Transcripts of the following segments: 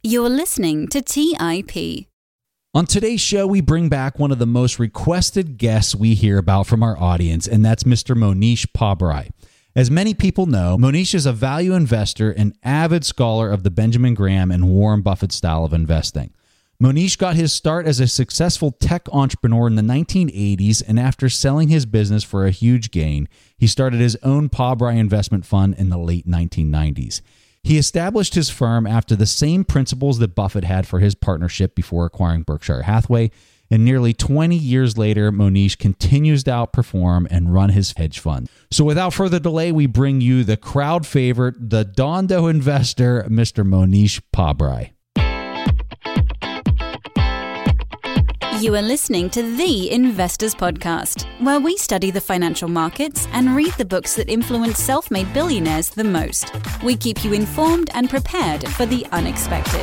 You're listening to TIP. On today's show, we bring back one of the most requested guests we hear about from our audience, and that's Mr. Mohnish Pabrai. As many people know, Mohnish is a value investor and avid scholar of the Benjamin Graham and Warren Buffett style of investing. Mohnish got his start as a successful tech entrepreneur in the 1980s, and after selling his business for a huge gain, he started his own Pabrai investment fund in the late 1990s. He established his firm after the same principles that Buffett had for his partnership before acquiring Berkshire Hathaway, and nearly 20 years later, Mohnish continues to outperform and run his hedge fund. So without further delay, we bring you the crowd favorite, the Dondo investor, Mr. Mohnish Pabrai. You are listening to The Investors Podcast, where we study the financial markets and read the books that influence self-made billionaires the most. We keep you informed and prepared for the unexpected.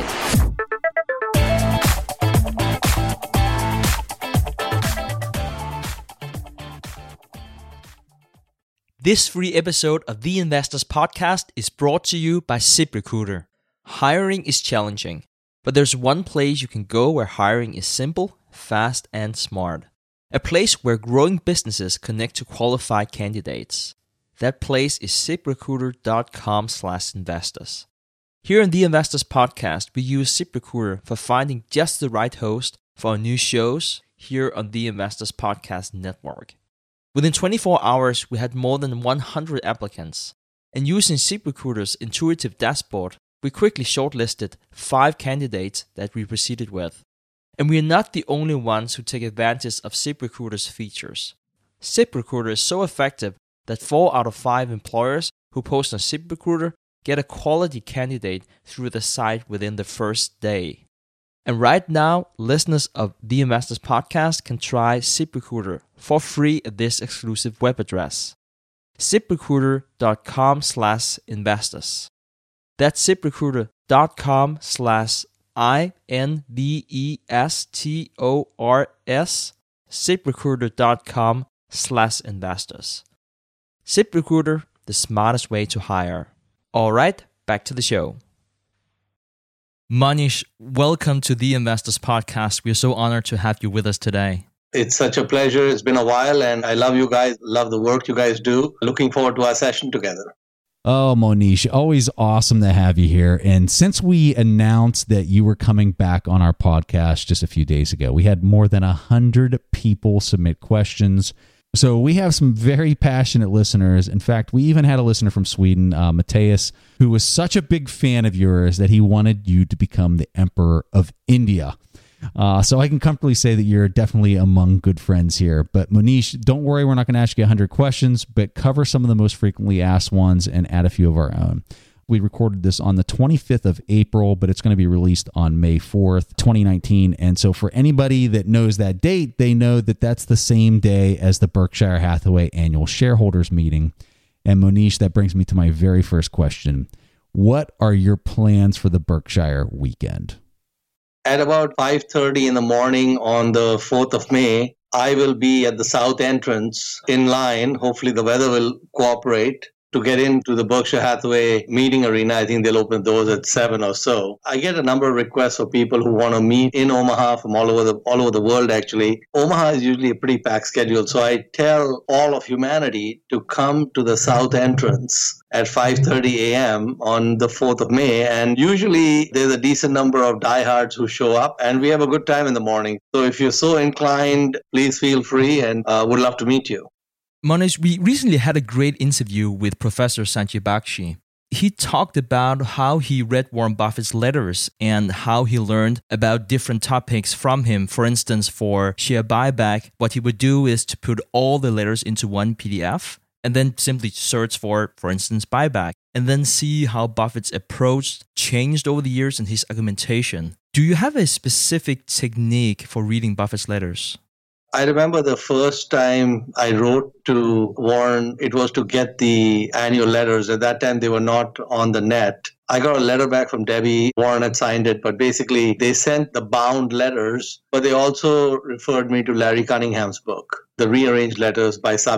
This free episode of The Investors Podcast is brought to you by ZipRecruiter. Hiring is challenging, but there's one place you can go where hiring is simple, fast, and smart. A place where growing businesses connect to qualified candidates. That place is ZipRecruiter.com/investors. Here in the Investors Podcast, we use ZipRecruiter for finding just the right host for our new shows here on the Investors Podcast Network. Within 24 hours, we had more than 100 applicants. And using ZipRecruiter's intuitive dashboard, we quickly shortlisted 5 candidates that we proceeded with. And we are not the only ones who take advantage of ZipRecruiter's features. ZipRecruiter is so effective that 4 out of 5 employers who post on ZipRecruiter get a quality candidate through the site within the first day. And right now, listeners of The Investors Podcast can try ZipRecruiter for free at this exclusive web address, ZipRecruiter.com/investors. That's ZipRecruiter.com/INVESTORS, ZipRecruiter.com/investors. ZipRecruiter, the smartest way to hire. All right, back to the show. Mohnish, welcome to the Investors Podcast. We are so honored to have you with us today. It's such a pleasure. It's been a while, and I love you guys, love the work you guys do. Looking forward to our session together. Oh, Mohnish, always awesome to have you here. And since we announced that you were coming back on our podcast just a few days ago, we had more than 100 people submit questions. So we have some very passionate listeners. In fact, we even had a listener from Sweden, Matthias, who was such a big fan of yours that he wanted you to become the Emperor of India. So I can comfortably say that you're definitely among good friends here. But Mohnish, don't worry, we're not going to ask you 100 questions, but cover some of the most frequently asked ones and add a few of our own. We recorded this on the 25th of April, but it's going to be released on May 4th, 2019. And so for anybody that knows that date, they know that that's the same day as the Berkshire Hathaway annual shareholders meeting. And Mohnish, that brings me to my very first question. What are your plans for the Berkshire weekend? At about 5:30 in the morning on the 4th of May, I will be at the south entrance in line. Hopefully the weather will cooperate to get into the Berkshire Hathaway meeting arena. I think they'll open those at 7 or so. I get a number of requests for people who want to meet in Omaha from all over the world, actually. Omaha is usually a pretty packed schedule, so I tell all of humanity to come to the south entrance at 5:30 a.m. on the 4th of May. And usually there's a decent number of diehards who show up, and we have a good time in the morning. So if you're so inclined, please feel free, and would love to meet you. Mohnish, we recently had a great interview with Professor Sanjay Bakshi. He talked about how he read Warren Buffett's letters and how he learned about different topics from him. For instance, for share buyback, what he would do is to put all the letters into one PDF and then simply search for instance, buyback, and then see how Buffett's approach changed over the years and his argumentation. Do you have a specific technique for reading Buffett's letters? I remember the first time I wrote to Warren, it was to get the annual letters. At that time, they were not on the net. I got a letter back from Debbie. Warren had signed it, but basically they sent the bound letters, but they also referred me to Larry Cunningham's book, The Rearranged Letters by Subject.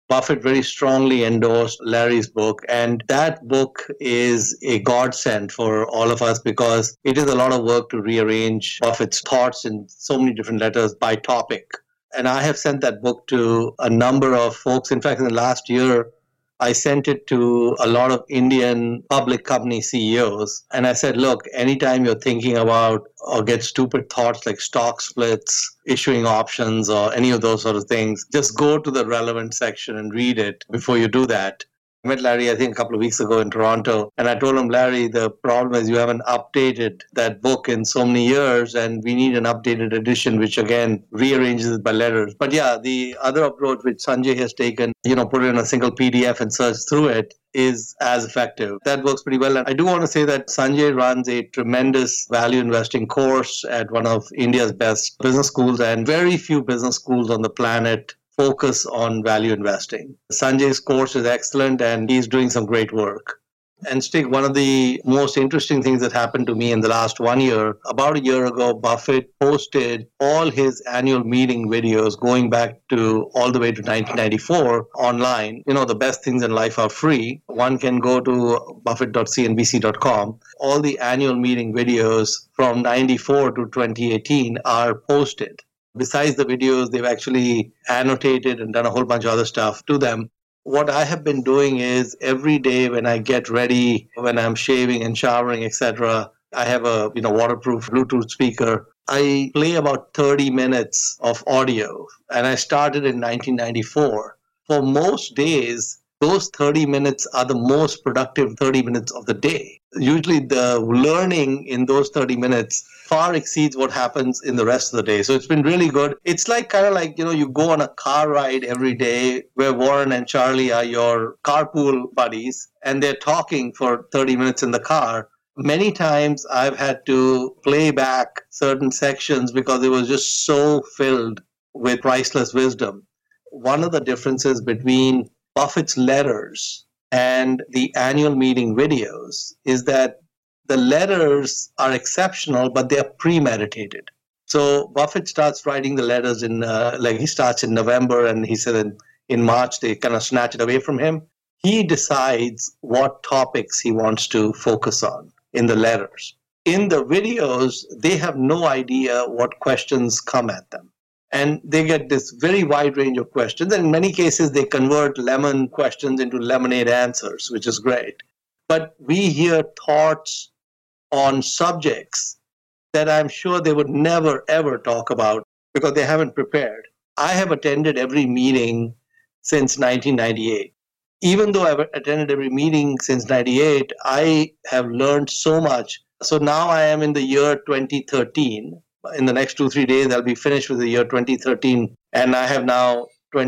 Buffett very strongly endorsed Larry's book. And that book is a godsend for all of us because it is a lot of work to rearrange Buffett's thoughts in so many different letters by topic. And I have sent that book to a number of folks. In fact, in the last year, I sent it to a lot of Indian public company CEOs. And I said, look, anytime you're thinking about or get stupid thoughts like stock splits, issuing options, or any of those sort of things, just go to the relevant section and read it before you do that. I met Larry, I think, a couple of weeks ago in Toronto. And I told him, Larry, the problem is you haven't updated that book in so many years, and we need an updated edition, which again rearranges it by letters. But yeah, the other approach which Sanjay has taken, put it in a single PDF and search through it, is as effective. That works pretty well. And I do want to say that Sanjay runs a tremendous value investing course at one of India's best business schools, and very few business schools on the planet focus on value investing. Sanjay's course is excellent and he's doing some great work. And Stig, one of the most interesting things that happened to me in the last 1 year, about a year ago, Buffett posted all his annual meeting videos going back to all the way to 1994 online. The best things in life are free. One can go to buffett.cnbc.com. All the annual meeting videos from 94 to 2018 are posted. Besides the videos, they've actually annotated and done a whole bunch of other stuff to them. What I have been doing is every day when I get ready, when I'm shaving and showering, etc., I have a waterproof Bluetooth speaker. I play about 30 minutes of audio, and I started in 1994. For most days, those 30 minutes are the most productive 30 minutes of the day. Usually the learning in those 30 minutes far exceeds what happens in the rest of the day. So it's been really good. It's kind of like, you go on a car ride every day where Warren and Charlie are your carpool buddies and they're talking for 30 minutes in the car. Many times I've had to play back certain sections because it was just so filled with priceless wisdom. One of the differences between Buffett's letters and the annual meeting videos is that the letters are exceptional, but they are premeditated. So Buffett starts writing the letters he starts in November, and he said in March they kind of snatch it away from him. He decides what topics he wants to focus on in the letters. In the videos, they have no idea what questions come at them. And they get this very wide range of questions. And in many cases, they convert lemon questions into lemonade answers, which is great. But we hear thoughts on subjects that I'm sure they would never, ever talk about because they haven't prepared. I have attended every meeting since 1998. Even though I've attended every meeting since 98, I have learned so much. So now I am in the year 2013. In the next 2-3 days, I'll be finished with the year 2013. And I have now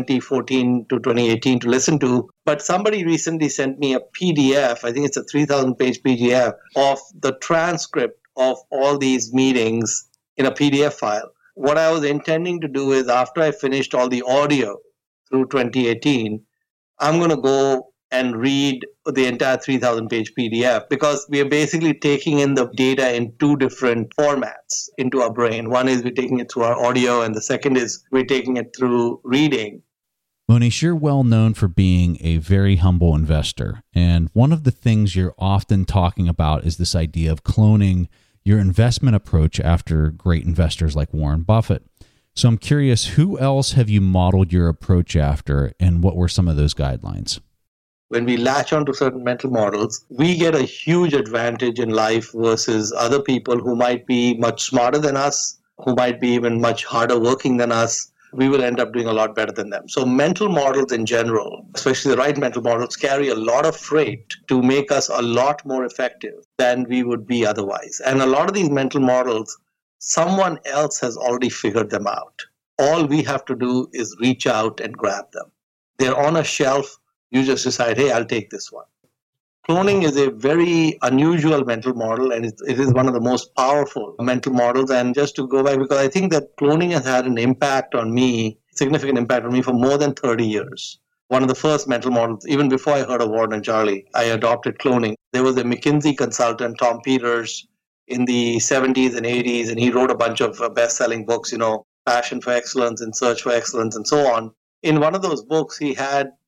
2014 to 2018 to listen to. But somebody recently sent me a PDF, I think it's a 3,000-page PDF, of the transcript of all these meetings in a PDF file. What I was intending to do is after I finished all the audio through 2018, I'm going to go and read the entire 3,000-page PDF because we are basically taking in the data in two different formats into our brain. One is we're taking it through our audio, and the second is we're taking it through reading. Monish, you're well known for being a very humble investor. And one of the things you're often talking about is this idea of cloning your investment approach after great investors like Warren Buffett. So I'm curious, who else have you modeled your approach after, and what were some of those guidelines? When we latch onto certain mental models, we get a huge advantage in life versus other people who might be much smarter than us, who might be even much harder working than us. We will end up doing a lot better than them. So mental models in general, especially the right mental models, carry a lot of freight to make us a lot more effective than we would be otherwise. And a lot of these mental models, someone else has already figured them out. All we have to do is reach out and grab them. They're on a shelf. You just decide, hey, I'll take this one. Cloning is a very unusual mental model, and it is one of the most powerful mental models. And just to go back, because I think that cloning has had an impact on me, significant impact on me for more than 30 years. One of the first mental models, even before I heard of Warren and Charlie, I adopted cloning. There was a McKinsey consultant, Tom Peters, in the 70s and 80s, and he wrote a bunch of best-selling books, Passion for Excellence and Search for Excellence and so on. In one of those books, he had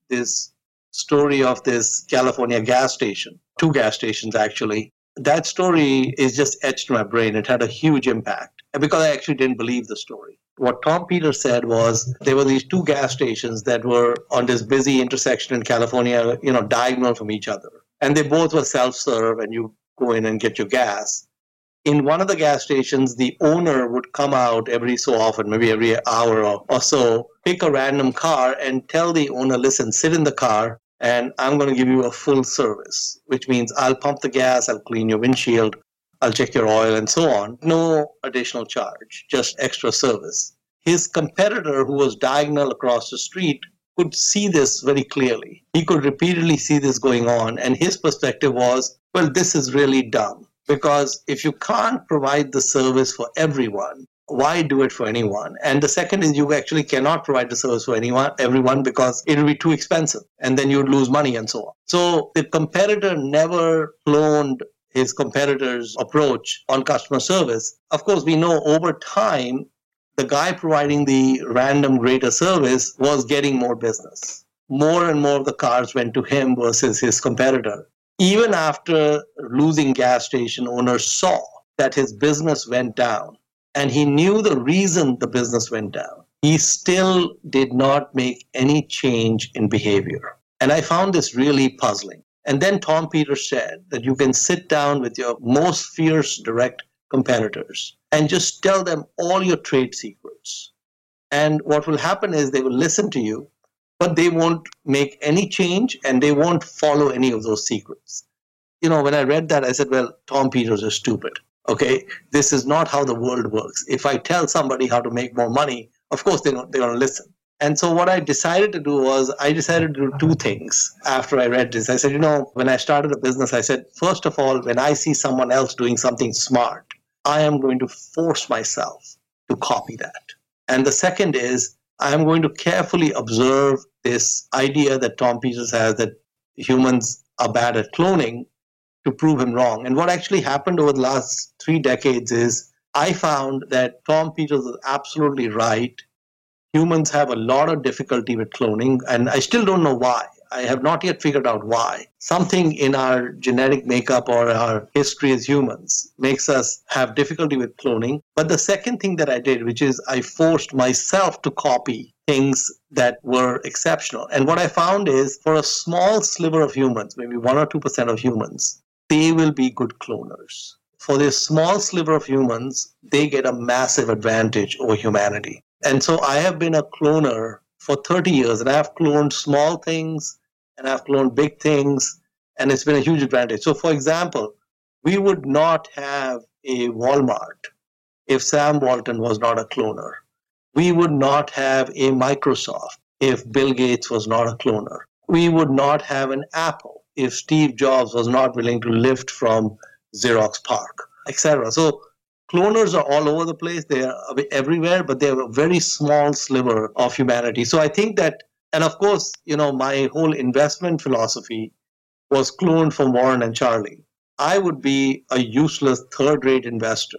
this story of this California gas station, 2 gas stations actually. That story is just etched in my brain. It had a huge impact because I actually didn't believe the story. What Tom Peters said was there were these 2 gas stations that were on this busy intersection in California, diagonal from each other. And they both were self-serve, and you go in and get your gas. In one of the gas stations, the owner would come out every so often, maybe every hour or so, pick a random car and tell the owner, listen, sit in the car and I'm going to give you a full service, which means I'll pump the gas, I'll clean your windshield, I'll check your oil and so on. No additional charge, just extra service. His competitor, who was diagonal across the street, could see this very clearly. He could repeatedly see this going on. And his perspective was, well, this is really dumb. Because if you can't provide the service for everyone, why do it for anyone? And the second is you actually cannot provide the service for everyone because it will be too expensive. And then you'd lose money and so on. So the competitor never cloned his competitor's approach on customer service. Of course, we know over time, the guy providing the random greater service was getting more business. More and more of the cars went to him versus his competitor. Even after losing gas station owners saw that his business went down, and he knew the reason the business went down, he still did not make any change in behavior. And I found this really puzzling. And then Tom Peters said that you can sit down with your most fierce direct competitors and just tell them all your trade secrets. And what will happen is they will listen to you, but they won't make any change and they won't follow any of those secrets. When I read that, I said, well, Tom Peters is stupid. Okay, this is not how the world works. If I tell somebody how to make more money, of course they're going to listen. And so what I decided to do was I decided to do 2 things after I read this. I said, when I started a business, I said, first of all, when I see someone else doing something smart, I am going to force myself to copy that. And the second is I am going to carefully observe this idea that Tom Peters has that humans are bad at cloning to prove him wrong. And what actually happened over the last 3 decades is I found that Tom Peters was absolutely right. Humans have a lot of difficulty with cloning, and I still don't know why. I have not yet figured out why. Something in our genetic makeup or our history as humans makes us have difficulty with cloning. But the second thing that I did, which is I forced myself to copy things that were exceptional. And what I found is for a small sliver of humans, maybe 1 or 2% of humans, they will be good cloners. For this small sliver of humans, they get a massive advantage over humanity. And so I have been a cloner for 30 years, and I have cloned small things, and I've cloned big things, and it's been a huge advantage. So, for example, we would not have a Walmart if Sam Walton was not a cloner. We would not have a Microsoft if Bill Gates was not a cloner. We would not have an Apple if Steve Jobs was not willing to lift from Xerox PARC, etc. So cloners are all over the place. They are everywhere, but they're a very small sliver of humanity. So I think that, and of course, my whole investment philosophy was cloned from Warren and Charlie. I would be a useless third-rate investor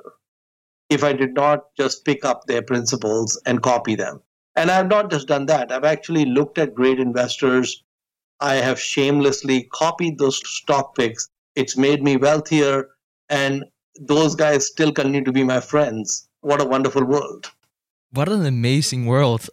if I did not just pick up their principles and copy them. And I've not just done that. I've actually looked at great investors. I have shamelessly copied those stock picks. It's made me wealthier, and those guys still continue to be my friends. What a wonderful world. What an amazing world.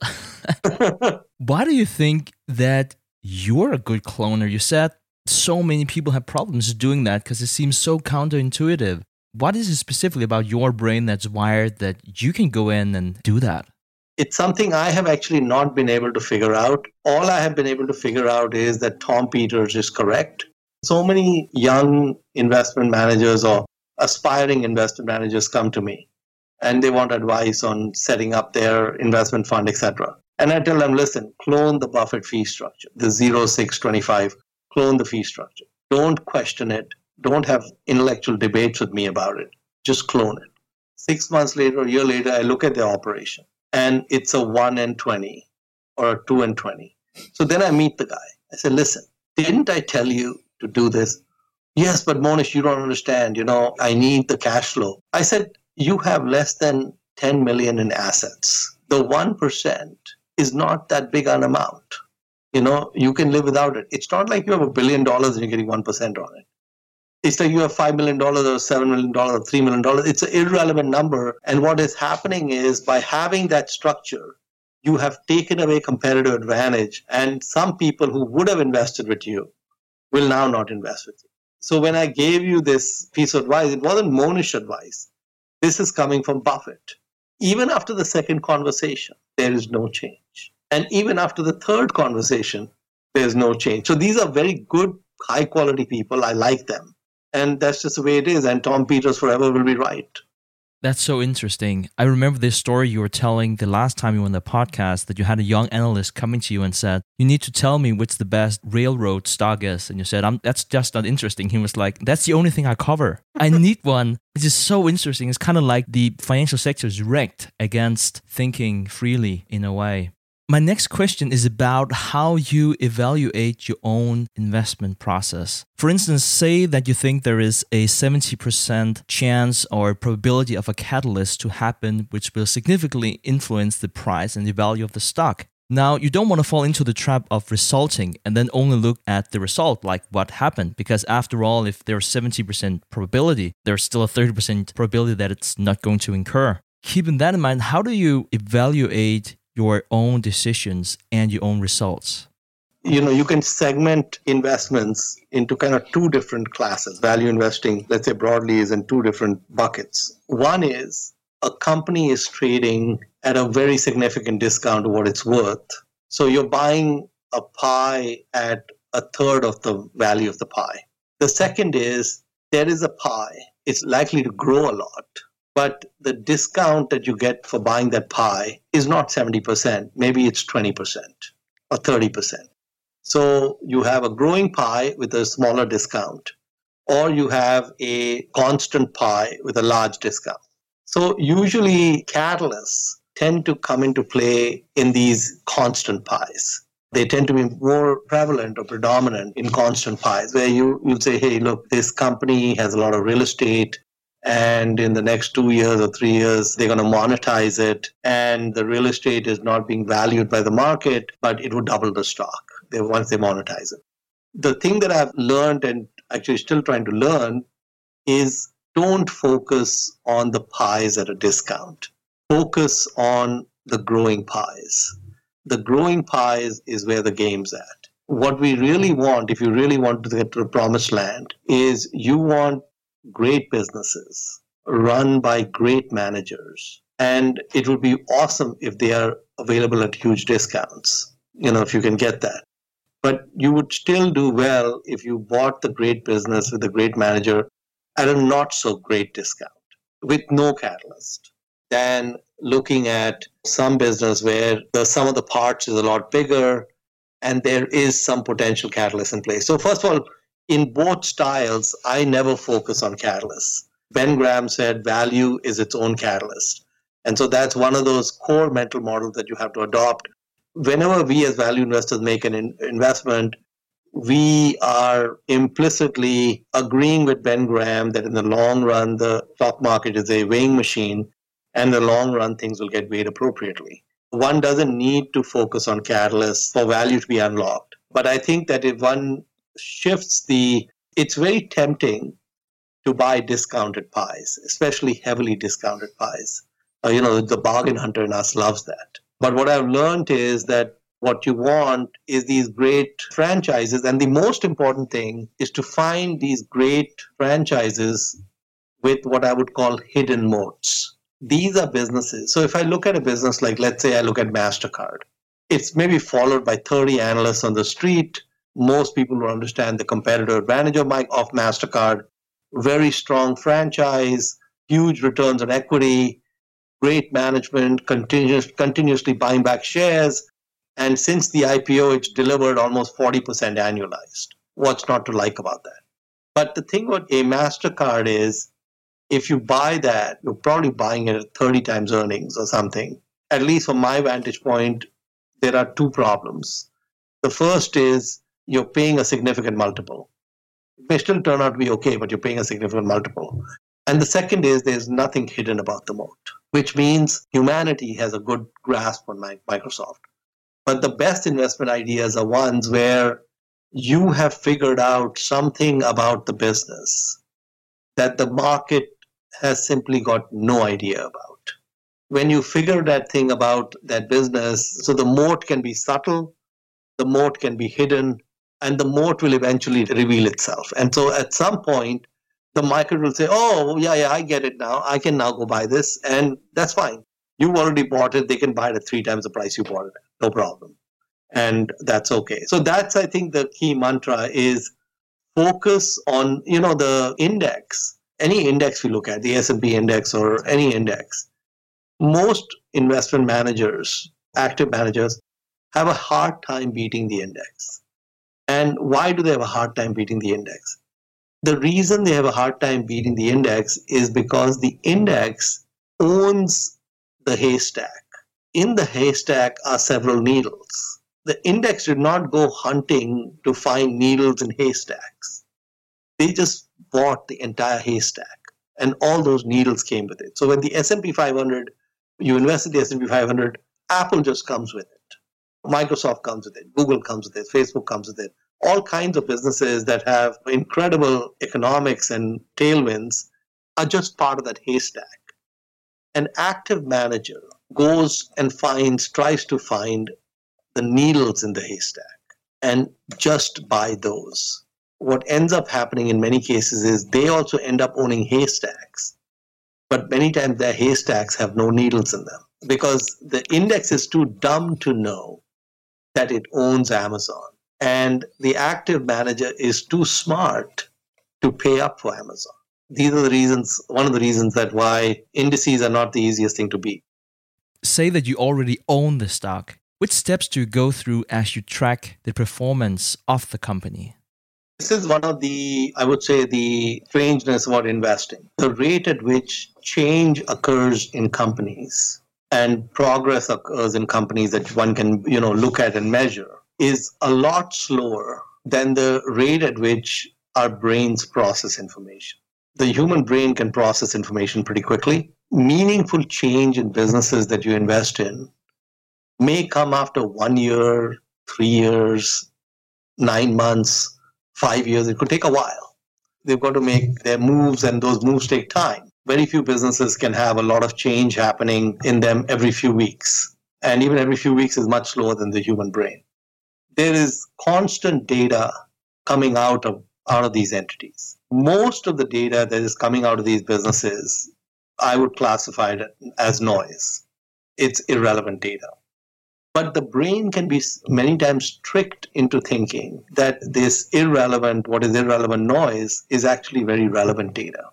Why do you think that you're a good cloner? You said so many people have problems doing that because it seems so counterintuitive. What is it specifically about your brain that's wired that you can go in and do that? It's something I have actually not been able to figure out. All I have been able to figure out is that Tom Peters is correct. So many young investment managers or aspiring investment managers come to me and they want advice on setting up their investment fund, etc. And I tell them, listen, clone the Buffett fee structure, the 0-6-25, clone the fee structure. Don't question it. Don't have intellectual debates with me about it. Just clone it. 6 months later, a year later, I look at the operation and it's a 1-20 or a 2-20. So then I meet the guy. I say, listen, didn't I tell you to do this? Yes, but Monish, you don't understand. I need the cash flow. I said, you have less than 10 million in assets. The 1% is not that big an amount. You can live without it. It's not like you have $1 billion and you're getting 1% on it. It's like you have $5 million or $7 million or $3 million. It's an irrelevant number. And what is happening is by having that structure, you have taken away competitive advantage. And some people who would have invested with you will now not invest with you. So when I gave you this piece of advice, it wasn't Monish advice. This is coming from Buffett. Even after the second conversation, there is no change. And even after the third conversation, there's no change. So these are very good, high quality people. I like them. And that's just the way it is. And Tom Peters forever will be right. That's so interesting. I remember this story you were telling the last time you were on the podcast, that you had a young analyst coming to you and said, you need to tell me which the best railroad stock is. And you said, that's just not interesting. He was like, that's the only thing I cover. I need one. It's just so interesting. It's kind of like the financial sector is wrecked against thinking freely in a way. My next question is about how you evaluate your own investment process. For instance, say that you think there is a 70% chance or probability of a catalyst to happen which will significantly influence the price and the value of the stock. Now, you don't want to fall into the trap of resulting and then only look at the result, like what happened. Because after all, if there's 70% probability, there's still a 30% probability that it's not going to incur. Keeping that in mind, how do you evaluate your own decisions and your own results? You can segment investments into kind of two different classes. Value investing, let's say broadly, is in two different buckets. One is a company is trading at a very significant discount to what it's worth. So you're buying a pie at a third of the value of the pie. The second is there is a pie. It's likely to grow a lot. But the discount that you get for buying that pie is not 70%. Maybe it's 20% or 30%. So you have a growing pie with a smaller discount, or you have a constant pie with a large discount. So usually catalysts tend to come into play in these constant pies. They tend to be more prevalent or predominant in constant pies, where you'll say, hey, look, this company has a lot of real estate, and in the next 2 years or 3 years, they're going to monetize it. And the real estate is not being valued by the market, but it would double the stock once they monetize it. The thing that I've learned and actually still trying to learn is don't focus on the pies at a discount. Focus on the growing pies. The growing pies is where the game's at. What we really want, if you really want to get to the promised land, is you want great businesses run by great managers. And it would be awesome if they are available at huge discounts, if you can get that. But you would still do well if you bought the great business with a great manager at a not so great discount with no catalyst, than looking at some business where the sum of the parts is a lot bigger and there is some potential catalyst in place. So first of all, in both styles, I never focus on catalysts. Ben Graham said value is its own catalyst. And so that's one of those core mental models that you have to adopt. Whenever we as value investors make an investment, we are implicitly agreeing with Ben Graham that in the long run, the stock market is a weighing machine, and in the long run, things will get weighed appropriately. One doesn't need to focus on catalysts for value to be unlocked. But I think that if one shifts it's very tempting to buy discounted pies, especially heavily discounted pies. The bargain hunter in us loves that. But what I've learned is that what you want is these great franchises. And the most important thing is to find these great franchises with what I would call hidden moats. These are businesses. So if I look at a business like, let's say I look at MasterCard, it's maybe followed by 30 analysts on the street. Most people will understand the competitive advantage of MasterCard. Very strong franchise, huge returns on equity, great management, continuously buying back shares. And since the IPO, it's delivered almost 40% annualized. What's not to like about that? But the thing about a MasterCard is, if you buy that, you're probably buying it at 30 times earnings or something. At least from my vantage point, there are two problems. The first is you're paying a significant multiple. It may still turn out to be okay, but you're paying a significant multiple. And the second is there's nothing hidden about the moat, which means humanity has a good grasp on Microsoft. But the best investment ideas are ones where you have figured out something about the business that the market has simply got no idea about. When you figure that thing about that business, so the moat can be subtle, the moat can be hidden, and the moat will eventually reveal itself. And so at some point, the market will say, oh, yeah, I get it now. I can now go buy this. And that's fine. You've already bought it. They can buy it at 3 times the price you bought it at. No problem. And that's okay. So that's, I think, the key mantra is focus on, the index. Any index you look at, the S&P index or any index, most investment managers, active managers, have a hard time beating the index. And why do they have a hard time beating the index? The reason they have a hard time beating the index is because the index owns the haystack. In the haystack are several needles. The index did not go hunting to find needles in haystacks. They just bought the entire haystack, and all those needles came with it. So when the S&P 500, you invest in the S&P 500, Apple just comes with it. Microsoft comes with it. Google comes with it. Facebook comes with it. All kinds of businesses that have incredible economics and tailwinds are just part of that haystack. An active manager goes and tries to find the needles in the haystack and just buy those. What ends up happening in many cases is they also end up owning haystacks. But many times their haystacks have no needles in them because the index is too dumb to know that it owns Amazon. And the active manager is too smart to pay up for Amazon. These are the reasons, one of the reasons that why indices are not the easiest thing to beat. Say that you already own the stock. Which steps do you go through as you track the performance of the company? This is one of the, I would say, the strangeness about investing. The rate at which change occurs in companies and progress occurs in companies that one can, look at and measure is a lot slower than the rate at which our brains process information. The human brain can process information pretty quickly. Meaningful change in businesses that you invest in may come after 1 year, 3 years, 9 months, 5 years. It could take a while. They've got to make their moves, and those moves take time. Very few businesses can have a lot of change happening in them every few weeks. And even every few weeks is much slower than the human brain. There is constant data coming out of these entities. Most of the data that is coming out of these businesses, I would classify it as noise. It's irrelevant data. But the brain can be many times tricked into thinking that what is irrelevant noise is actually very relevant data.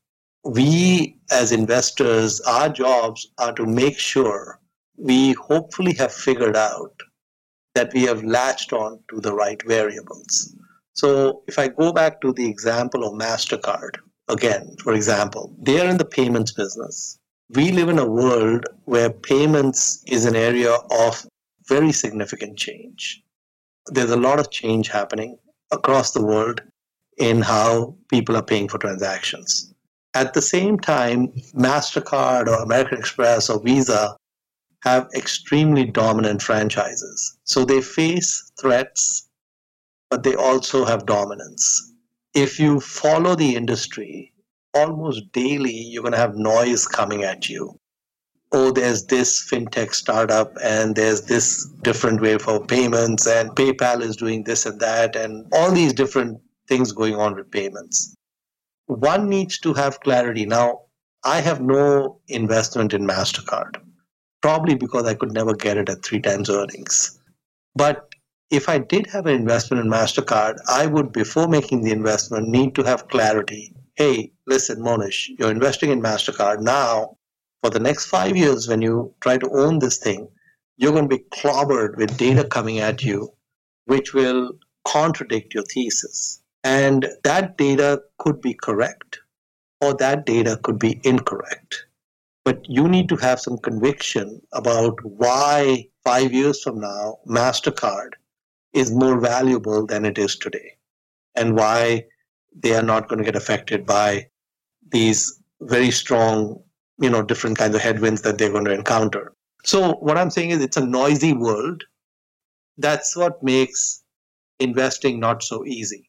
We as investors, our jobs are to make sure we hopefully have figured out that we have latched on to the right variables. So if I go back to the example of MasterCard, again, for example, they are in the payments business. We live in a world where payments is an area of very significant change. There's a lot of change happening across the world in how people are paying for transactions. At the same time, MasterCard or American Express or Visa have extremely dominant franchises. So they face threats, but they also have dominance. If you follow the industry, almost daily, you're going to have noise coming at you. Oh, there's this fintech startup and there's this different way for payments and PayPal is doing this and that and all these different things going on with payments. One needs to have clarity. Now, I have no investment in MasterCard, probably because I could never get it at 3 times earnings. But if I did have an investment in MasterCard, I would, before making the investment, need to have clarity. Hey, listen, Monish, you're investing in MasterCard now. For the next 5 years, when you try to own this thing, you're going to be clobbered with data coming at you, which will contradict your thesis. And that data could be correct, or that data could be incorrect. But you need to have some conviction about why 5 years from now, MasterCard is more valuable than it is today, and why they are not going to get affected by these very strong, different kinds of headwinds that they're going to encounter. So what I'm saying is it's a noisy world. that's what makes investing not so easy.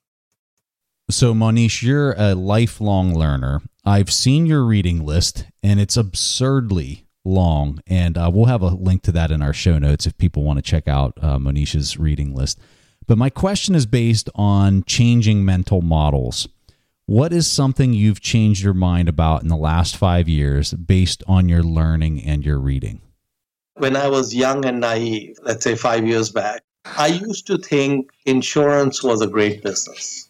So, Monish, you're a lifelong learner. I've seen your reading list, and it's absurdly long. And we'll have a link to that in our show notes if people want to check out Monish's reading list. But my question is based on changing mental models. What is something you've changed your mind about in the last 5 years based on your learning and your reading? When I was young and naive, let's say 5 years back, I used to think insurance was a great business.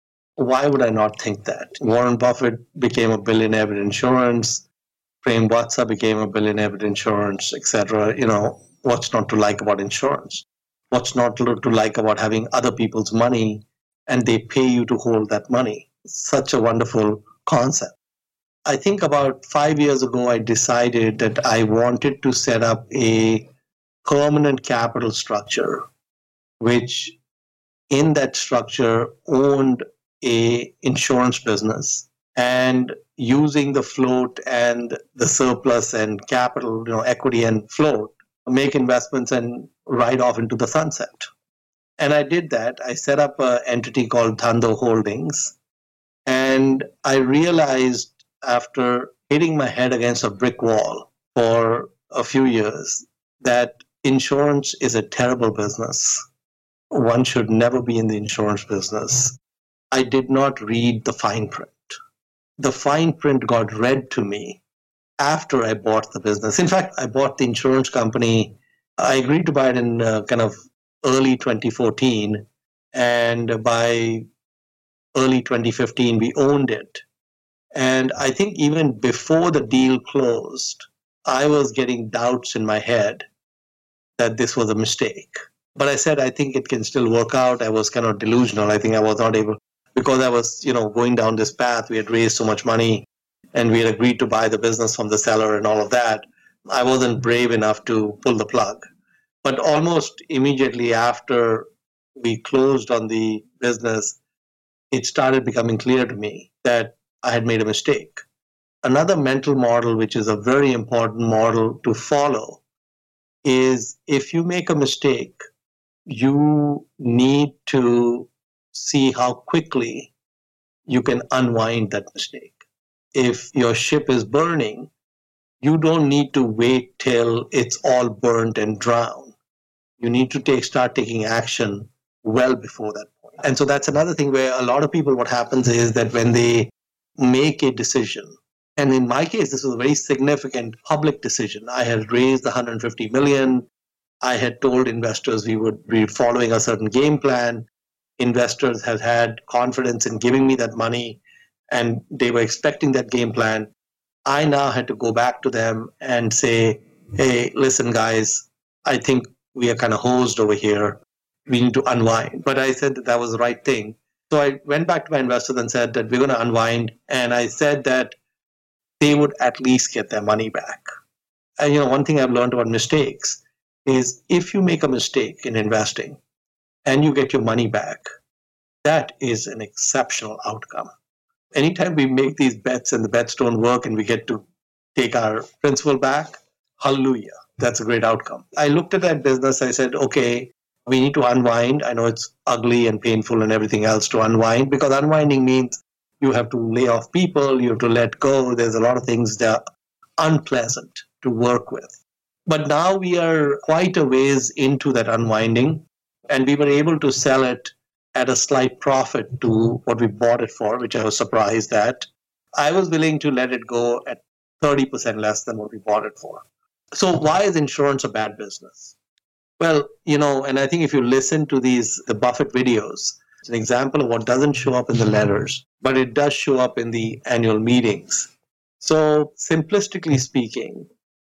Why would I not think that? Warren Buffett became a billionaire with insurance. Prem Watsa became a billionaire with insurance, etc. What's not to like about insurance? What's not to like about having other people's money and they pay you to hold that money? Such a wonderful concept. I think about 5 years ago, I decided that I wanted to set up a permanent capital structure, which in that structure owned a insurance business, and using the float and the surplus and capital, equity and float, make investments and ride off into the sunset. And I did that. I set up an entity called Dhando Holdings. And I realized after hitting my head against a brick wall for a few years that insurance is a terrible business. One should never be in the insurance business. I did not read the fine print. The fine print got read to me after I bought the business. In fact, I bought the insurance company. I agreed to buy it in kind of early 2014. And by early 2015, we owned it. And I think even before the deal closed, I was getting doubts in my head that this was a mistake. But I said, I think it can still work out. I was kind of delusional. I think I was not able, because I was, going down this path. We had raised so much money and we had agreed to buy the business from the seller and all of that. I wasn't brave enough to pull the plug. But almost immediately after we closed on the business, it started becoming clear to me that I had made a mistake. Another mental model, which is a very important model to follow, is if you make a mistake, you need to see how quickly you can unwind that mistake. If your ship is burning, you don't need to wait till it's all burnt and drowned. You need to start taking action well before that point. And so that's another thing where a lot of people, what happens is that when they make a decision, and in my case, this was a very significant public decision. I had raised $150 million. I had told investors we would be following a certain game plan. Investors have had confidence in giving me that money, and they were expecting that game plan. I now had to go back to them and say, hey, listen, guys, I think we are kind of hosed over here. We need to unwind. But I said that was the right thing. So I went back to my investors and said that we're going to unwind. And I said that they would at least get their money back. And one thing I've learned about mistakes is if you make a mistake in investing and you get your money back, that is an exceptional outcome. Anytime we make these bets and the bets don't work and we get to take our principal back, hallelujah, that's a great outcome. I looked at that business, I said, okay, we need to unwind. I know it's ugly and painful and everything else to unwind, because unwinding means you have to lay off people, you have to let go. There's a lot of things that are unpleasant to work with. But now we are quite a ways into that unwinding, and we were able to sell it at a slight profit to what we bought it for, which I was surprised at. I was willing to let it go at 30% less than what we bought it for. So why is insurance a bad business? Well, and I think if you listen to the Buffett videos, it's an example of what doesn't show up in the letters, but it does show up in the annual meetings. So simplistically speaking,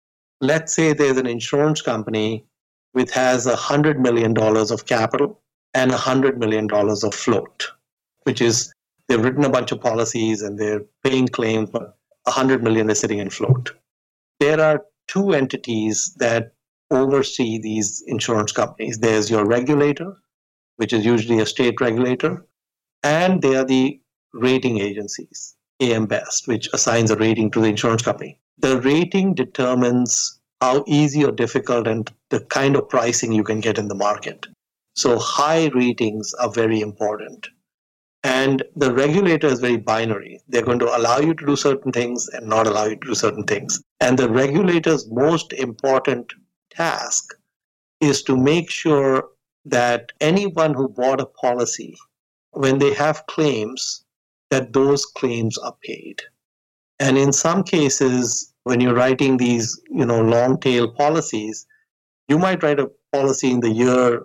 let's say there's an insurance company which has $100 million of capital and $100 million of float, which is they've written a bunch of policies and they're paying claims, but $100 million is sitting in float. There are two entities that oversee these insurance companies. There's your regulator, which is usually a state regulator, and they are the rating agencies, AM Best, which assigns a rating to the insurance company. The rating determines how easy or difficult and the kind of pricing you can get in the market. So high ratings are very important. And the regulator is very binary. They're going to allow you to do certain things and not allow you to do certain things. And the regulator's most important task is to make sure that anyone who bought a policy, when they have claims, that those claims are paid. And in some cases, when you're writing these, long tail policies, you might write a policy in the year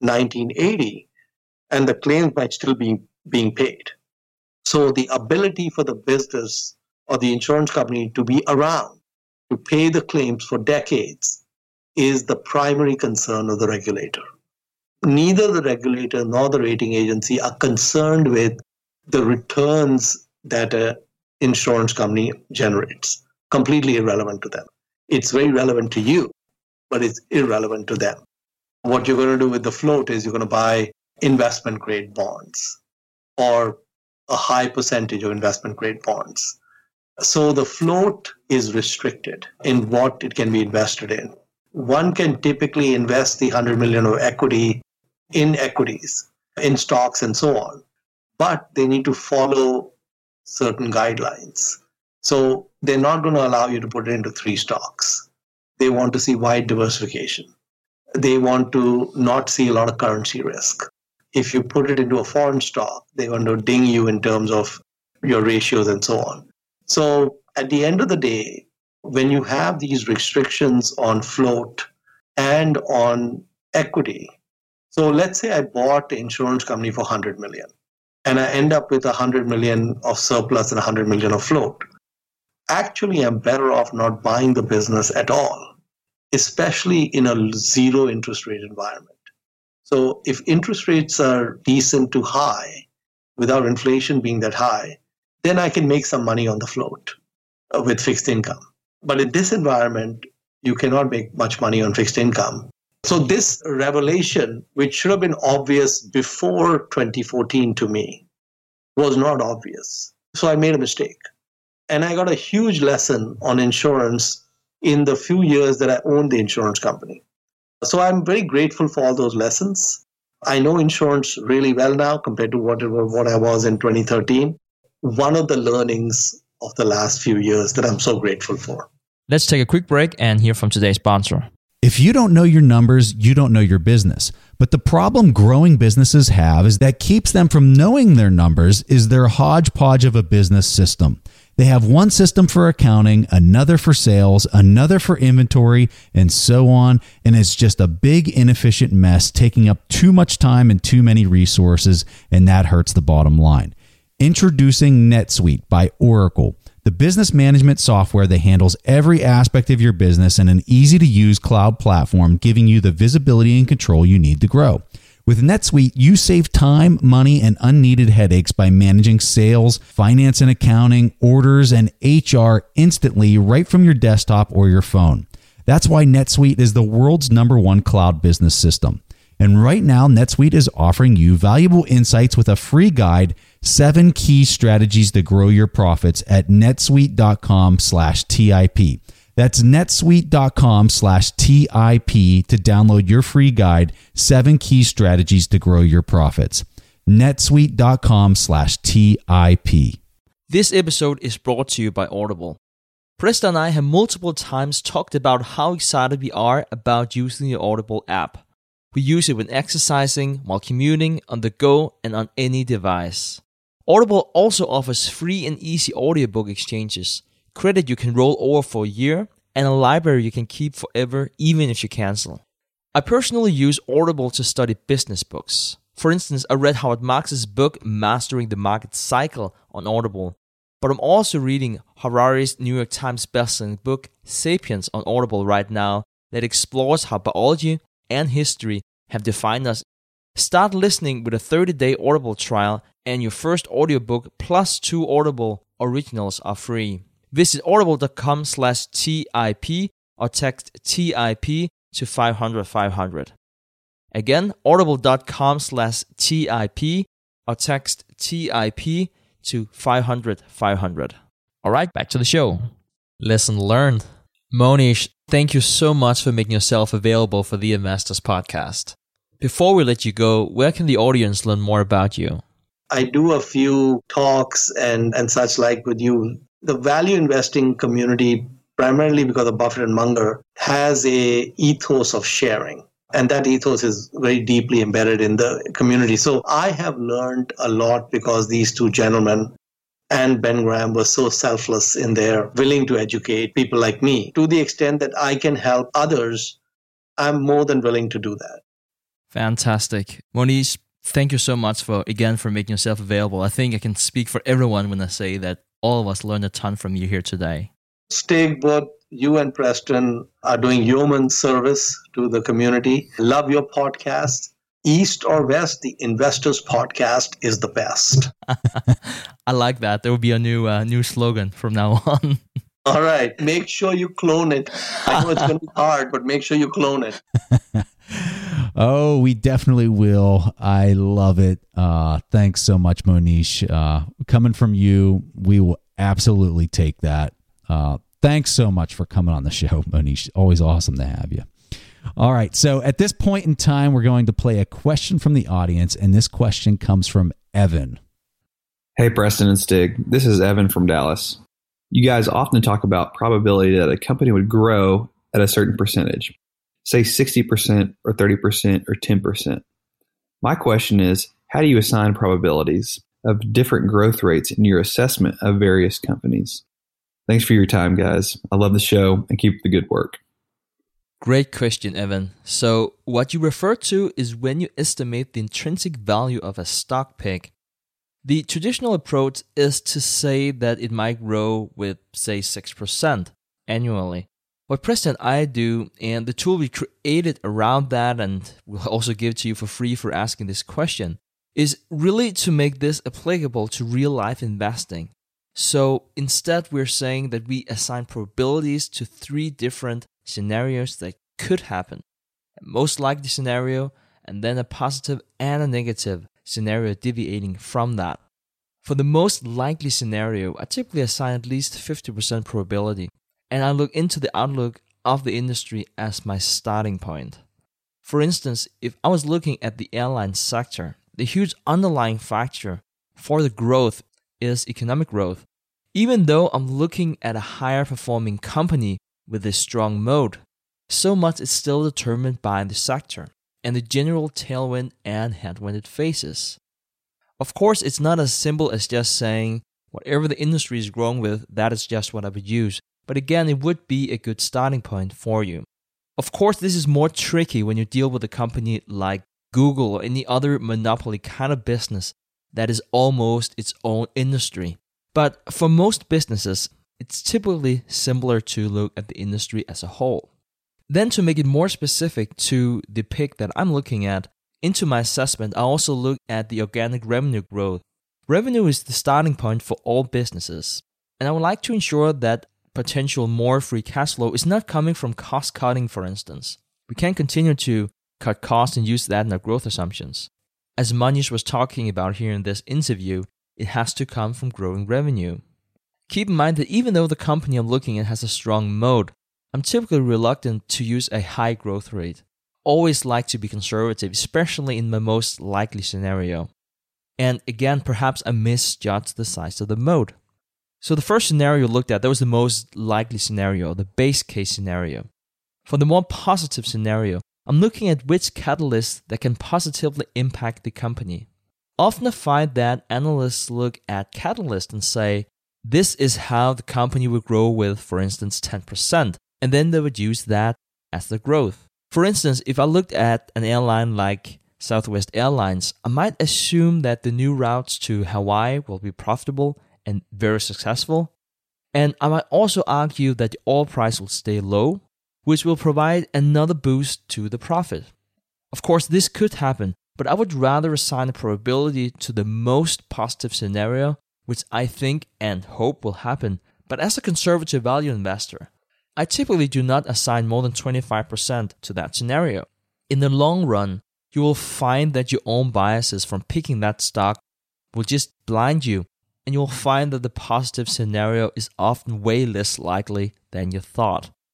1980, and the claims might still be being paid. So the ability for the business or the insurance company to be around to pay the claims for decades is the primary concern of the regulator. Neither the regulator nor the rating agency are concerned with the returns that an insurance company generates. Completely irrelevant to them. It's very relevant to you, but it's irrelevant to them. What you're going to do with the float is you're going to buy investment grade bonds or a high percentage of investment grade bonds. So the float is restricted in what it can be invested in. One can typically invest the 100 million of equity in equities, in stocks and so on, but they need to follow certain guidelines. So they're not going to allow you to put it into 3 stocks. They want to see wide diversification. They want to not see a lot of currency risk. If you put it into a foreign stock, they're going to ding you in terms of your ratios and so on. So at the end of the day, when you have these restrictions on float and on equity, so let's say I bought an insurance company for 100 million and I end up with 100 million of surplus and 100 million of float. Actually, I'm better off not buying the business at all, especially in a zero interest rate environment. So if interest rates are decent to high, without inflation being that high, then I can make some money on the float with fixed income. But in this environment, you cannot make much money on fixed income. So this revelation, which should have been obvious before 2014 to me, was not obvious. So I made a mistake. And I got a huge lesson on insurance in the few years that I owned the insurance company. So I'm very grateful for all those lessons. I know insurance really well now compared to what I was in 2013. One of the learnings of the last few years that I'm so grateful for. Let's take a quick break and hear from today's sponsor. If you don't know your numbers, you don't know your business. But the problem growing businesses have is that keeps them from knowing their numbers is their hodgepodge of a business system. They have one system for accounting, another for sales, another for inventory, and so on. And it's just a big, inefficient mess, taking up too much time and too many resources, and that hurts the bottom line. Introducing NetSuite by Oracle, the business management software that handles every aspect of your business in an easy-to-use cloud platform, giving you the visibility and control you need to grow. With NetSuite, you save time, money, and unneeded headaches by managing sales, finance and accounting, orders, and HR instantly right from your desktop or your phone. That's why NetSuite is the world's #1 cloud business system. And right now, NetSuite is offering you valuable insights with a free guide, 7 key strategies to grow your profits at netsuite.com/TIP. That's netsuite.com/TIP to download your free guide, 7 key strategies to grow your profits. netsuite.com/TIP. This episode is brought to you by Audible. Presta and I have multiple times talked about how excited we are about using the Audible app. We use it when exercising, while commuting, on the go, and on any device. Audible also offers free and easy audiobook exchanges, credit you can roll over for a year, and a library you can keep forever even if you cancel. I personally use Audible to study business books. For instance, I read Howard Marks' book Mastering the Market Cycle on Audible, but I'm also reading Harari's New York Times bestselling book Sapiens on Audible right now that explores how biology and history have defined us. Start listening with a 30-day Audible trial, and your first audiobook plus 2 Audible originals are free. Visit audible.com/TIP or text TIP to 500-500. Again, audible.com/TIP or text TIP to 500-500. All right, back to the show. Lesson learned. Monish, Thank you so much for making yourself available for the Investors Podcast. Before we let you go, where can the audience learn more about you? I do a few talks and such like with you. The value investing community, primarily because of Buffett and Munger, has a ethos of sharing. And that ethos is very deeply embedded in the community. So I have learned a lot because these two gentlemen and Ben Graham were so selfless in their willing to educate people like me. To the extent that I can help others, I'm more than willing to do that. Fantastic. Monish, thank you so much for making yourself available. I think I can speak for everyone when I say that all of us learned a ton from you here today. Stig, both you and Preston are doing yeoman service to the community. Love your podcast. East or West, the Investors Podcast is the best. I like that. There will be a new slogan from now on. All right. Make sure you clone it. I know it's going to be hard, but make sure you clone it. Oh, we definitely will. I love it. Thanks so much, Monish. Coming from you, we will absolutely take that. Thanks so much for coming on the show, Monish. Always awesome to have you. All right. So at this point in time, we're going to play a question from the audience, and this question comes from Evan. Hey, Preston and Stig. This is Evan from Dallas. You guys often talk about probability that a company would grow at a certain percentage, say 60% or 30% or 10%. My question is, how do you assign probabilities of different growth rates in your assessment of various companies? Thanks for your time, guys. I love the show and keep up the good work. Great question, Evan. So what you refer to is when you estimate the intrinsic value of a stock pick. The traditional approach is to say that it might grow with, say, 6% annually. What Preston and I do, and the tool we created around that, and we'll also give to you for free for asking this question, is really to make this applicable to real-life investing. So instead, we're saying that we assign probabilities to 3 different scenarios that could happen. A most likely scenario, and then a positive and a negative scenario deviating from that. For the most likely scenario, I typically assign at least 50% probability, and I look into the outlook of the industry as my starting point. For instance, if I was looking at the airline sector, the huge underlying factor for the growth is economic growth. Even though I'm looking at a higher performing company with a strong moat, so much is still determined by the sector and the general tailwind and headwind it faces. Of course, it's not as simple as just saying whatever the industry is growing with, that is just what I would use. But again, it would be a good starting point for you. Of course, this is more tricky when you deal with a company like Google or any other monopoly kind of business that is almost its own industry. But for most businesses, it's typically simpler to look at the industry as a whole. Then to make it more specific to the pick that I'm looking at, into my assessment, I also look at the organic revenue growth. Revenue is the starting point for all businesses, and I would like to ensure that potential more free cash flow is not coming from cost cutting, for instance. We can't continue to cut costs and use that in our growth assumptions. As Manish was talking about here in this interview, it has to come from growing revenue. Keep in mind that even though the company I'm looking at has a strong moat, I'm typically reluctant to use a high growth rate. Always like to be conservative, especially in my most likely scenario. And again, perhaps I misjudged the size of the moat. So the first scenario looked at, that was the most likely scenario, the base case scenario. For the more positive scenario, I'm looking at which catalysts that can positively impact the company. Often I find that analysts look at catalysts and say, this is how the company would grow with, for instance, 10%, and then they would use that as the growth. For instance, if I looked at an airline like Southwest Airlines, I might assume that the new routes to Hawaii will be profitable and very successful. And I might also argue that the oil price will stay low, which will provide another boost to the profit. Of course, this could happen, but I would rather assign a probability to the most positive scenario, which I think and hope will happen. But as a conservative value investor, I typically do not assign more than 25% to that scenario. In the long run, you will find that your own biases from picking that stock will just blind you, and you will find that the positive scenario is often way less likely than you thought.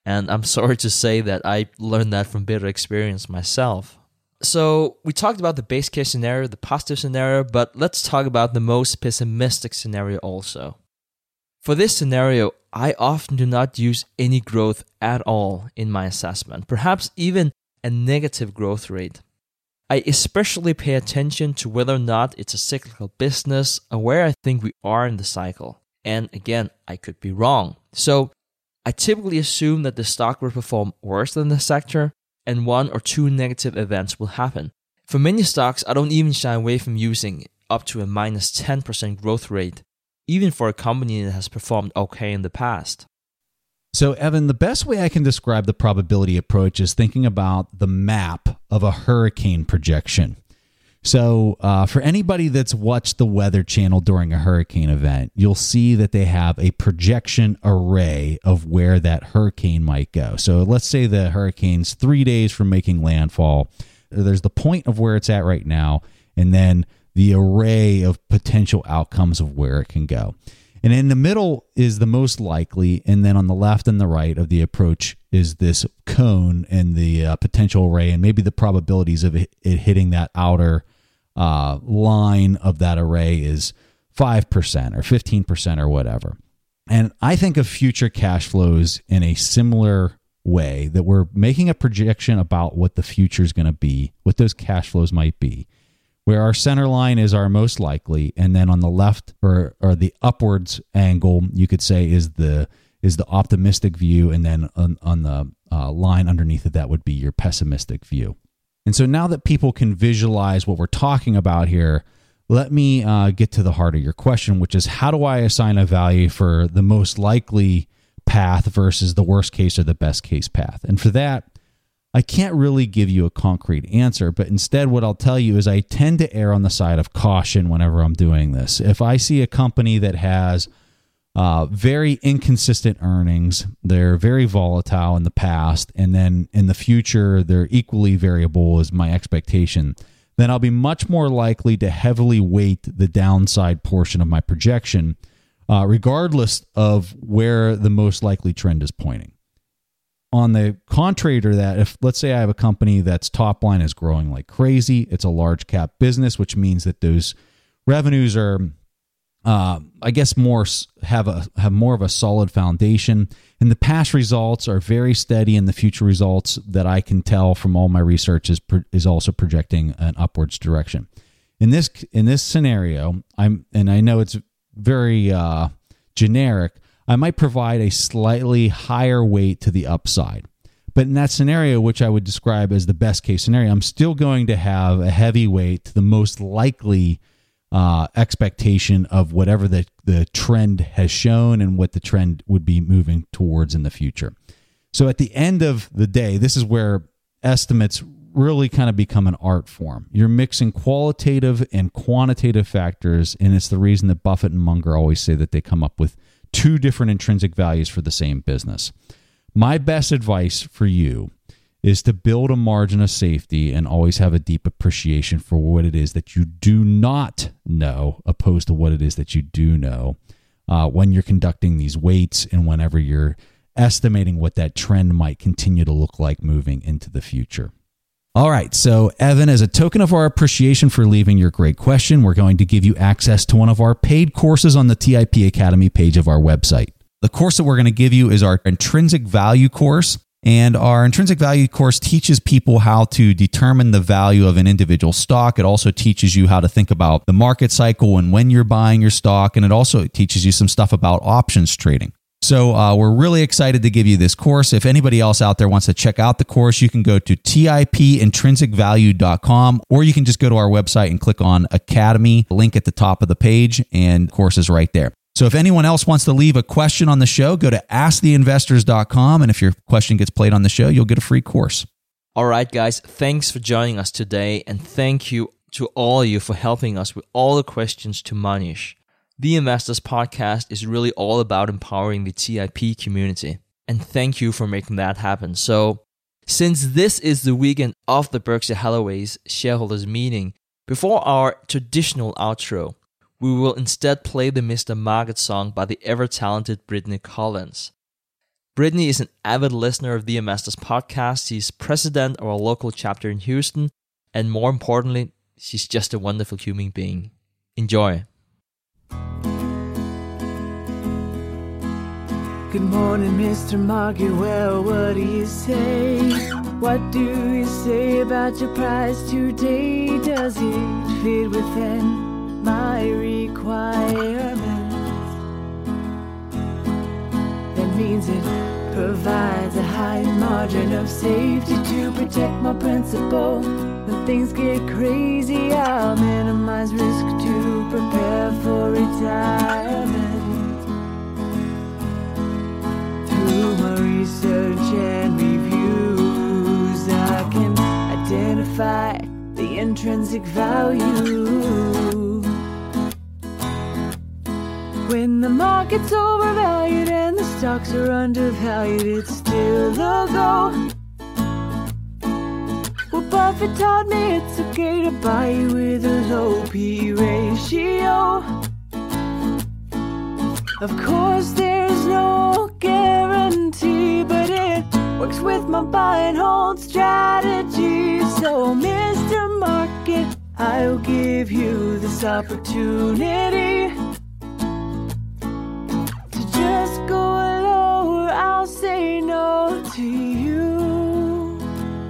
And I'm sorry to say that I learned that from bitter experience myself. So we talked about the base case scenario, the positive scenario, but let's talk about the most pessimistic scenario also. For this scenario, I often do not use any growth at all in my assessment, perhaps even a negative growth rate. I especially pay attention to whether or not it's a cyclical business or where I think we are in the cycle. And again, I could be wrong. So I typically assume that the stock will perform worse than the sector and 1 or 2 negative events will happen. For many stocks, I don't even shy away from using up to a minus 10% growth rate, even for a company that has performed okay in the past. So, Evan, the best way I can describe the probability approach is thinking about the map of a hurricane projection. So, for anybody that's watched the Weather Channel during a hurricane event, you'll see that they have a projection array of where that hurricane might go. So, let's say the hurricane's 3 days from making landfall. There's the point of where it's at right now, and then the array of potential outcomes of where it can go. And in the middle is the most likely, and then on the left and the right of the approach is this cone and the potential array, and maybe the probabilities of it hitting that outer line of that array is 5% or 15% or whatever. And I think of future cash flows in a similar way, that we're making a projection about what the future is going to be, what those cash flows might be, where our center line is our most likely, and then on the left or the upwards angle, you could say is the optimistic view, and then on the line underneath it, that would be your pessimistic view. And so now that people can visualize what we're talking about here, let me get to the heart of your question, which is how do I assign a value for the most likely path versus the worst case or the best case path? And for that, I can't really give you a concrete answer, but instead what I'll tell you is I tend to err on the side of caution whenever I'm doing this. If I see a company that has very inconsistent earnings, they're very volatile in the past, and then in the future they're equally variable as my expectation, then I'll be much more likely to heavily weight the downside portion of my projection, regardless of where the most likely trend is pointing. On the contrary to that, if let's say I have a company that's top line is growing like crazy, it's a large cap business, which means that those revenues are, I guess, have more of a solid foundation, and the past results are very steady, and the future results that I can tell from all my research is also projecting an upwards direction. In this scenario, I know it's very generic. I might provide a slightly higher weight to the upside. But in that scenario, which I would describe as the best case scenario, I'm still going to have a heavy weight to the most likely expectation of whatever the trend has shown and what the trend would be moving towards in the future. So at the end of the day, this is where estimates really kind of become an art form. You're mixing qualitative and quantitative factors, and it's the reason that Buffett and Munger always say that they come up with 2 different intrinsic values for the same business. My best advice for you is to build a margin of safety and always have a deep appreciation for what it is that you do not know, opposed to what it is that you do know, when you're conducting these weights and whenever you're estimating what that trend might continue to look like moving into the future. All right, so Evan, as a token of our appreciation for leaving your great question, we're going to give you access to one of our paid courses on the TIP Academy page of our website. The course that we're going to give you is our Intrinsic Value course, and our Intrinsic Value course teaches people how to determine the value of an individual stock. It also teaches you how to think about the market cycle and when you're buying your stock, and it also teaches you some stuff about options trading. So we're really excited to give you this course. If anybody else out there wants to check out the course, you can go to tipintrinsicvalue.com, or you can just go to our website and click on Academy, link at the top of the page, and the course is right there. So if anyone else wants to leave a question on the show, go to asktheinvestors.com, and if your question gets played on the show, you'll get a free course. All right, guys, thanks for joining us today, and thank you to all of you for helping us with all the questions to Manish. The Investors Podcast is really all about empowering the TIP community, and thank you for making that happen. So, since this is the weekend of the Berkshire Hathaway's shareholders meeting, before our traditional outro, we will instead play the Mr. Market song by the ever-talented Brittany Collins. Brittany is an avid listener of the Investors Podcast. She's president of our local chapter in Houston. And more importantly, she's just a wonderful human being. Enjoy. Good morning, Mr. Market. Well, what do you say? What do you say about your price today? Does it fit within my requirements? That means it provides a high margin of safety to protect my principal. When things get crazy, I'll minimize risk to prepare for retirement. Through my research and reviews, I can identify the intrinsic value. When the market's overvalued and the stocks are undervalued, it's still a go. Well, Buffett taught me it's okay to buy you with a low P ratio. Of course, there's no guarantee, but it works with my buy and hold strategy. So, Mr. Market, I'll give you this opportunity to just go lower. I'll say no to you.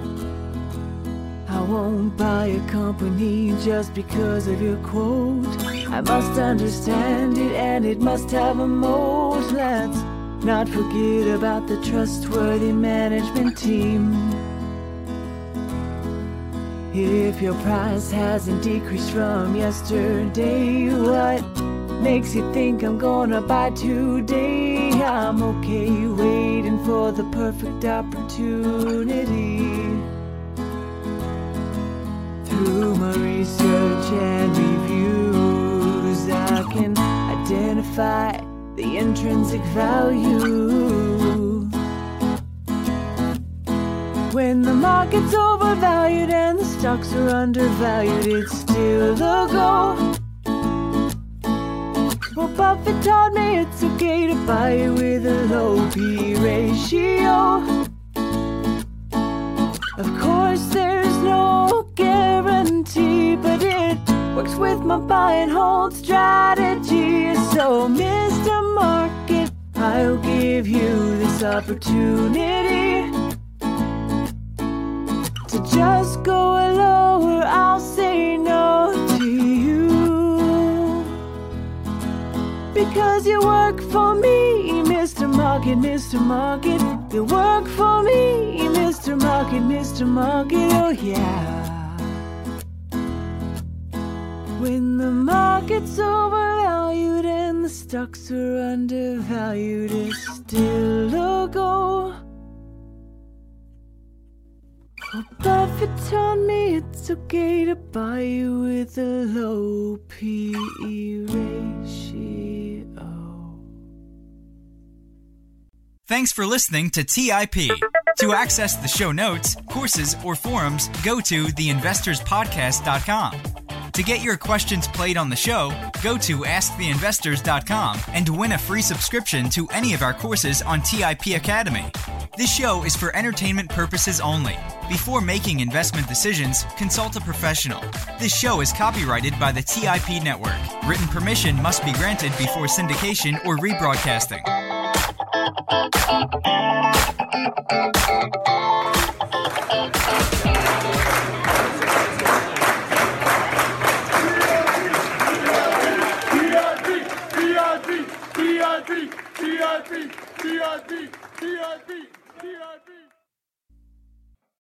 I won't buy a company just because of your quote. I must understand it and it must have a moat. Let's not forget about the trustworthy management team. If your price hasn't decreased from yesterday, what makes you think I'm gonna buy today? I'm okay waiting for the perfect opportunity. Through my research and reviews, I can identify the intrinsic value. When the market's overvalued and the stocks are undervalued, it's still a go. Well, Buffett taught me it's okay to buy it with a low P ratio. Of course, there's no guarantee, but it works with my buy and hold strategy. So, Mr. Market, I'll give you this opportunity to just go lower. I'll say no to you because you work for me, Mr. Market, Mr. Market. You work for me, Mr. Market, Mr. Market. Oh yeah. When the market's overvalued and the stocks are undervalued, it's still a go. Oh, Buffett taught me it's okay to buy you with a low P/E ratio. Thanks for listening to TIP. To access the show notes, courses, or forums, go to theinvestorspodcast.com. To get your questions played on the show, go to asktheinvestors.com and win a free subscription to any of our courses on TIP Academy. This show is for entertainment purposes only. Before making investment decisions, consult a professional. This show is copyrighted by the TIP Network. Written permission must be granted before syndication or rebroadcasting.